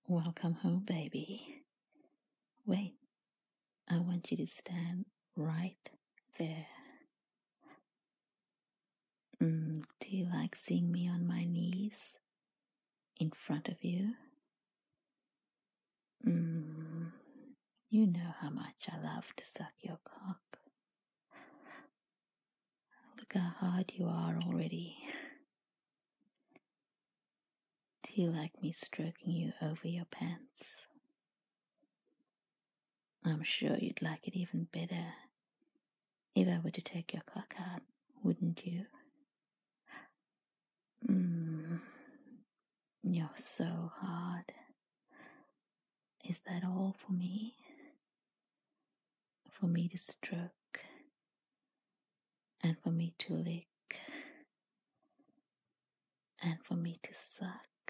Welcome home, baby. Wait, I want you to stand right there. Do you like seeing me on my knees in front of you? You know how much I love to suck your cock. Look how hard you are already. Do you like me stroking you over your pants? I'm sure you'd like it even better if I were to take your cock out, wouldn't you? You're so hard. Is that all for me? For me to stroke and for me to lick and for me to suck?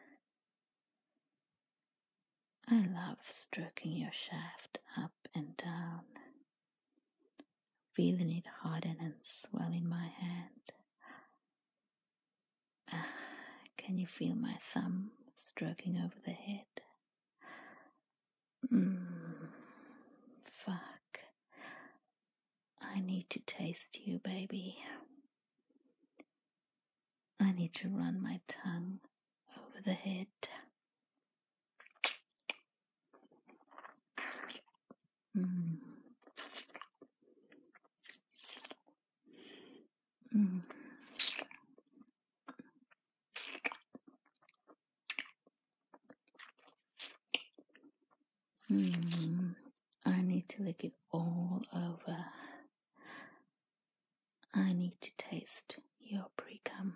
I love stroking your shaft up and down, feeling it harden and swell in my hand. Can you feel my thumb stroking over the head? Fuck. I need to taste you, baby. I need to run my tongue over the head. I need to lick it all over. I need to taste your pre-cum.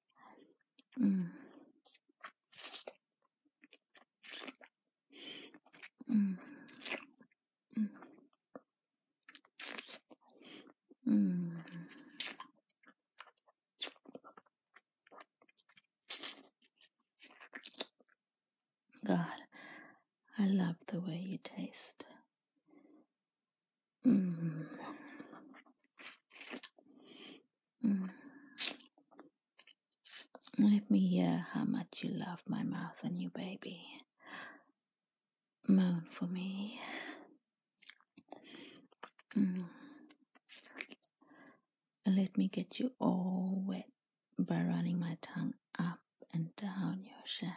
God, I love the way you taste. Let me hear how much you love my mouth on you, baby. Moan for me. Let me get you all wet by running my tongue up and down your shaft.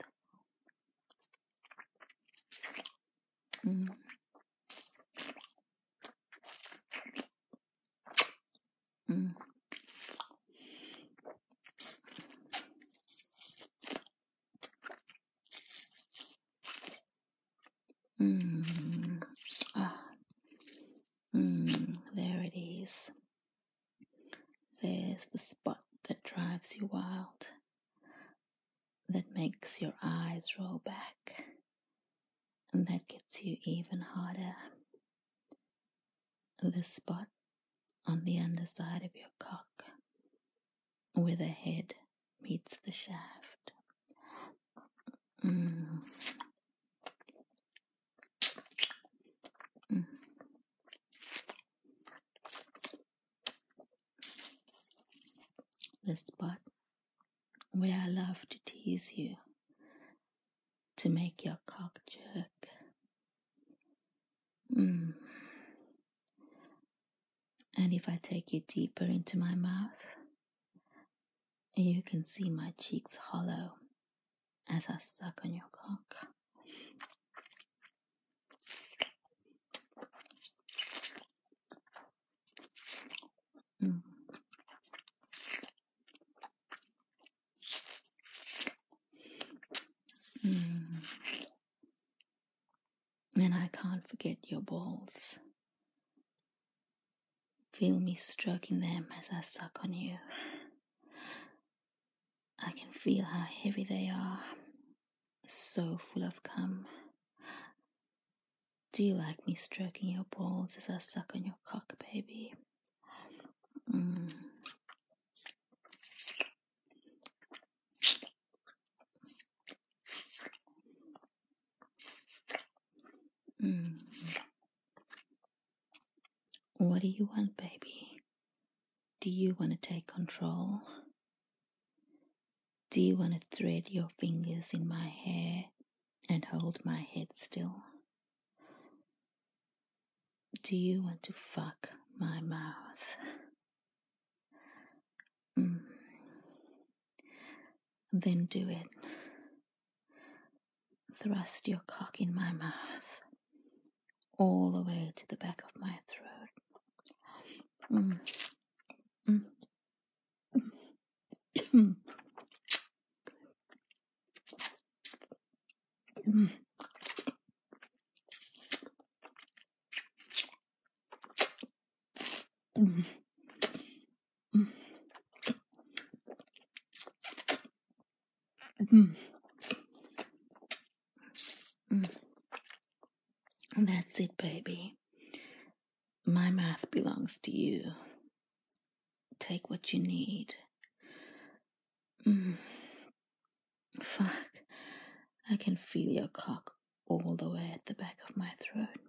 There it is. There's the spot that drives you wild, that makes your eyes roll back, and that gets you even harder. The spot on the underside of your cock, where the head meets the shaft. The spot where I love to tease you, to make your cock jerk. And if I take you deeper into my mouth, you can see my cheeks hollow as I suck on your cock. And I can't forget your balls. Feel me stroking them as I suck on you. I can feel how heavy they are, so full of cum. Do you like me stroking your balls as I suck on your cock, baby? What do you want, baby? Do you want to take control? Do you want to thread your fingers in my hair and hold my head still. Do you want to fuck my mouth? Then do it. Thrust your cock in my mouth, all the way to the back of my throat. That's it, baby. My mouth belongs to you. Take what you need. Fuck. I can feel your cock all the way at the back of my throat.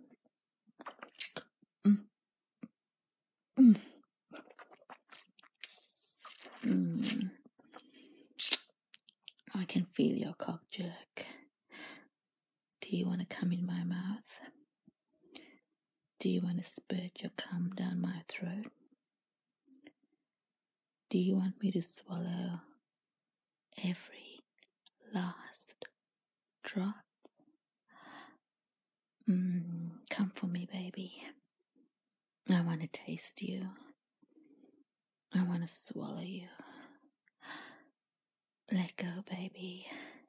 I can feel your cock jerk. Do you want to come in my mouth? Do you want to spurt your cum down my throat? Do you want me to swallow every last drop? Come for me, baby. I want to taste you. I want to swallow you. Let go, baby.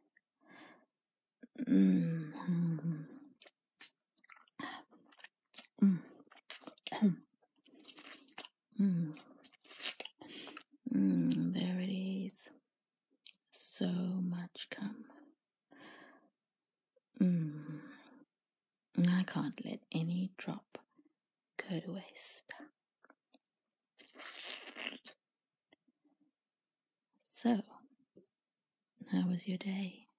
There it is. So much cum. I can't let any drop go to waste. So, how was your day?